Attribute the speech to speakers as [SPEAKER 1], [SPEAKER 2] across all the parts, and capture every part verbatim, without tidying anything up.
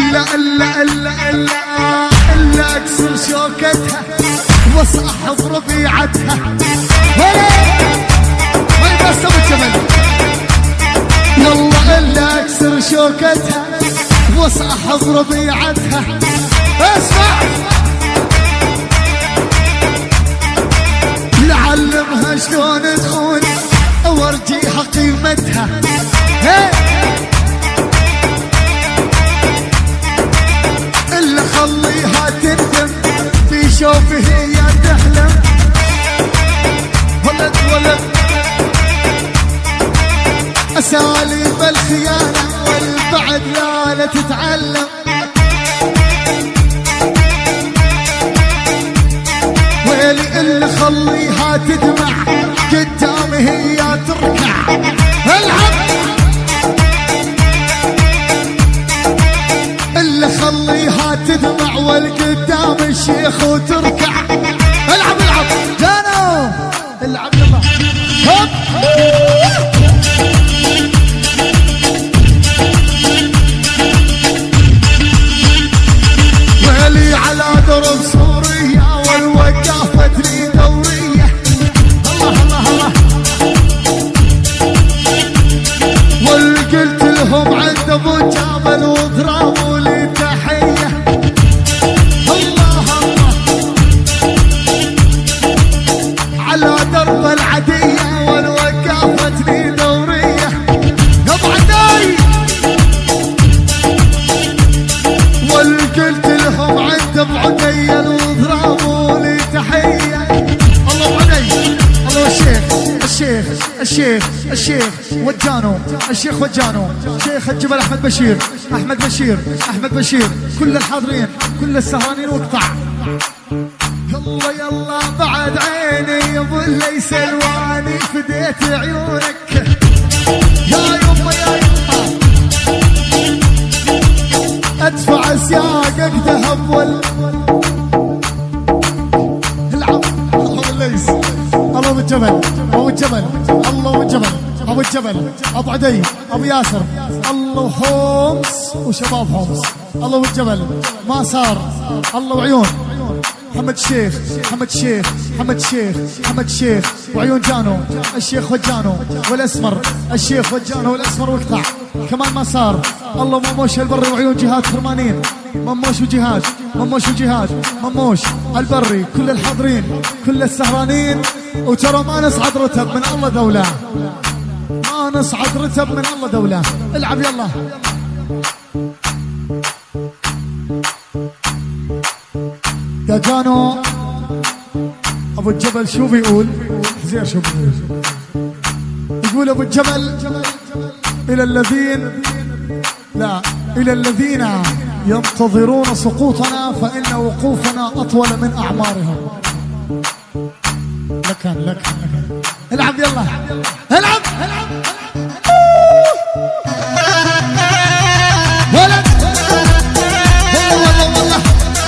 [SPEAKER 1] الا الا الا الا الا اكسر شوكتها واصحب ربيعتها. ما يبص ابو الجمل. يلا الا اكسر شوكتها واصحب ربيعتها. اسمع لعلمها شلون تخون وارجيها قيمتها. اللي خليها تندم في شوفه هي تحلم. ولد ولد اساليب الخيانة والبعد لا لا تتعلم. ويلي اللي خليها تدمع قدامي هي تركع. العب اللي خليها تدمع والقدام الشيخ وتركع. العب العب جانو العب يلا هوب. ويلي على درب سوريا والوقافة لي دورية. الله الله الله. والقلت لهم عند ابو جابل وضربوا لي تحية. الله الله. على درب العدية والوقافة لي دورية. يابا عداي. والقلت لهم عند ابو عديل وضربوا لي تحية. الله ابو عدي. الله الشيخ الشيخ الشيخ الشيخ وجانو الشيخ وجانو شيخ الجبل احمد بشير احمد بشير احمد بشير. كل الحاضرين كل السهرانين واقطع. يلا يلا بعد عيني يا ابو ليس الواني فديت عيونك. يا يما يا يما ادفع سياقك ذهب وال. العب الله ليس. الله ابو الجبل ابو الجبل الله ابو الجبل ابو الجبل ابو عدي ابو ياسر الله هومس وشباب هومس. الله ابو الجبل ما صار. الله وعيون محمد الشيخ محمد الشيخ محمد الشيخ محمد الشيخ وعيون جانو الشيخ وجانو والاسمر الشيخ وجانو والاسمر واقطع كمان ما صار. الله مموش البري وعيون جهاد فرمانين. مموش وجهاد مموش وجهاد مموش البري كل الحاضرين كل السهرانين. وترى ما نصعد رتب من الله دولة. ما نصعد رتب من الله دولة. العب يلا. يا جانو ابو الجبل شو بيقول؟ زين شو بيقول؟ يقول ابو الجبل الى الذين لا الى الذين ينتظرون سقوطنا فان وقوفنا اطول من اعمارهم. لكن لكن لكن العب يلا العب العب ولد والله والله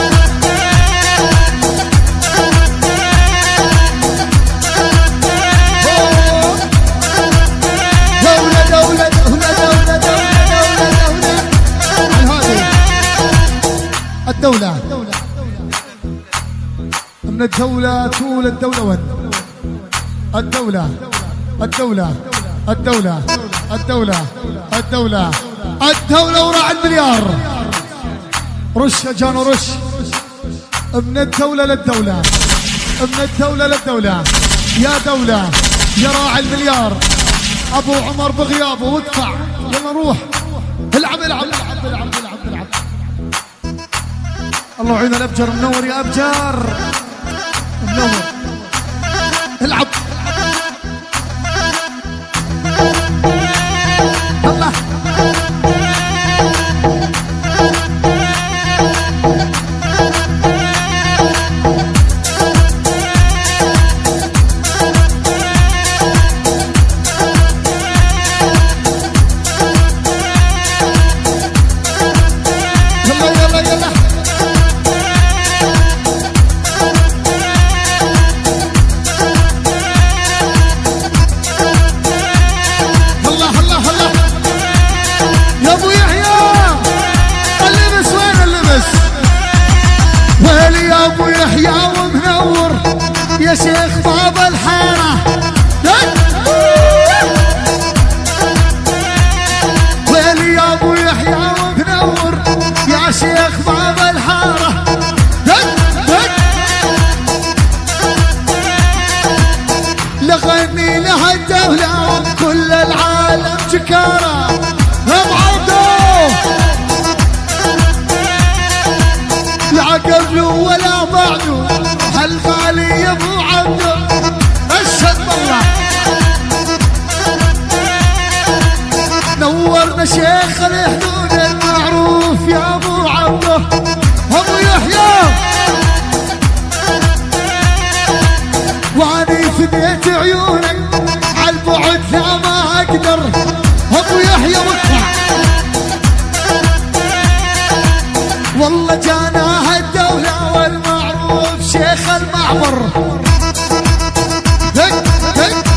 [SPEAKER 1] دولة دولة دولة دولة دولة دولة الدولة من الدولة طول الدولة ون الدولة الدولة الدولة الدولة الدولة الدولة وراء المليار. رش يا جانو رش. من الدولة للدولة من الدولة للدولة. يا دولة يا راعي المليار ابو عمر بغيابه واقطع. يلا نروح. العب العب العب العب العب العب. الله يعين الابجر منور يا ابجر منور. العب الله والله جانا الدولة والمعروف شيخ المعبر. دق دق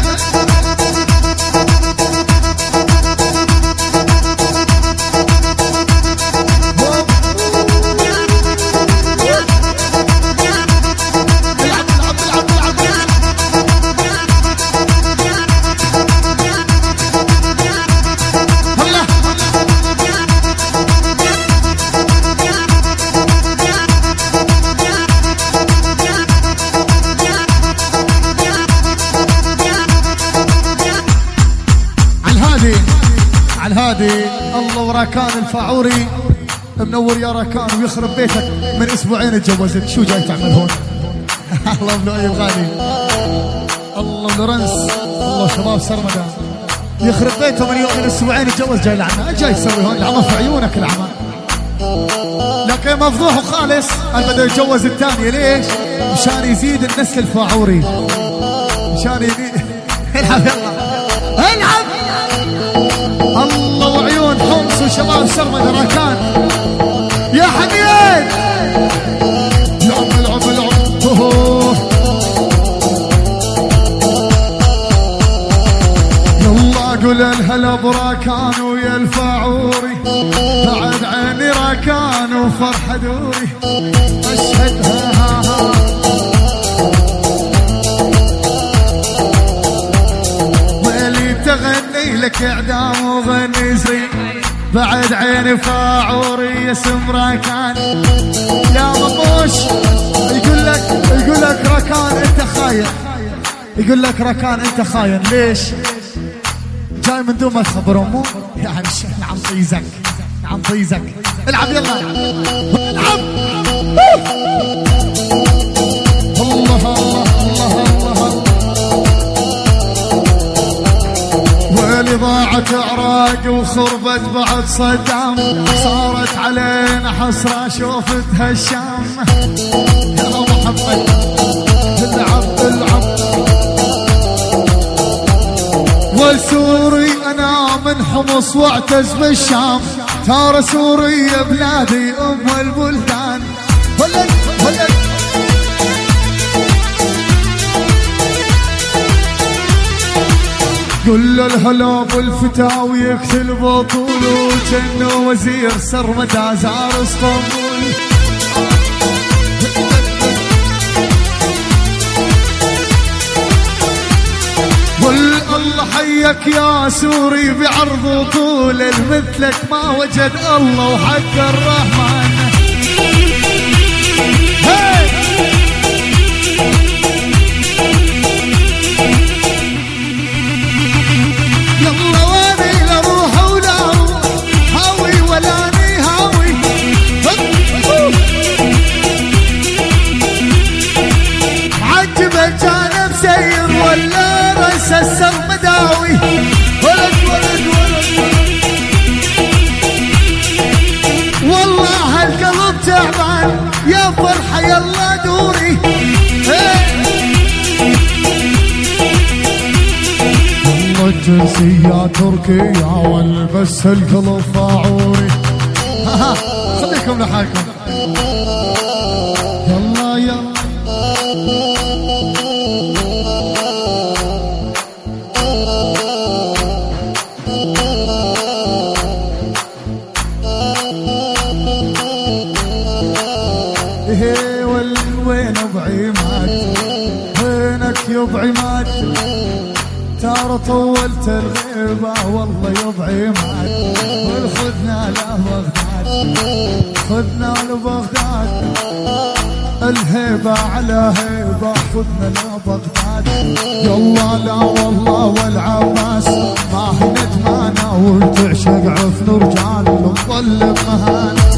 [SPEAKER 1] الهادي. الله وراكان الفاعوري منور يا راكان ويخرب بيتك، من اسبوعين تجوزت، شو جاي تعمل هون؟ الله بلؤي الغالي، الله لورنس، الله شباب سرمدة يخرب بيته، من يوم من اسبوعين تجوز جاي لعنا، ايش جاي تسوي هون؟ العمى في عيونك العمى. لكن مفضوح وخالص انا بده يتجوز الثانية، ليش؟ مشان يزيد النسل الفاعوري، مشان يزيد. العب يلا العب. الله وعيون حمص وشباب سرمدة راكان يا حميد. العب العب العب. يلا قول الهلا براكان ويا الفاعوري، بعد عيني راكان وفرحة دوري اشهدها. ها ها ويلي تغني لك اعدام وغني زين، بعد عيني فاعوري يا اسم راكان. يا مطوش يقول لك يقول لك راكان انت خاين، يقول لك راكان انت خاين، ليش؟ جاي من دون ما تخبر امه؟ يعني نعم طيزك، نعم طيزك. العب يلا العب. الله الله الله الله. ويلي ضاعت عراق وخربت بعد صدام، صارت علينا حسرة شوفتها الشام. يا محمد العب العب. والسوري انا من حمص واعتز بالشام، ترى سوريا بلادي ام البلدان. ولد ولد قل له الهلا بالفتاوي يقتل بطوله، وجنه وزير سرمدة زار اسطنبول. قل الله حيك يا سوري بعرض طول، مثلك ما وجد الله وحق الرحمن. هي يلا واني لروح ولا روح، هاوي ولاني هاوي. عجبك جانب سير ولا رأس السرمداوي. ولد ولد ولد والله القلب تعبان يا فرحة يلا دوري. والله الجنسية تركية والبس القلب فاعوري. ها خليكم لحالكم يلا يلا. ايه وين ابو عماد، وينك يا ابو عماد؟ ترى طولت الغيبة والله يا ابو عماد. خذنا لبغداد، خذنا لبغداد، الهيبة على هيبة، خذنا لبغداد. يلا لا والله والعباس ما هي ندمانة، وتعشق عفن رجال ونظل بمهانة.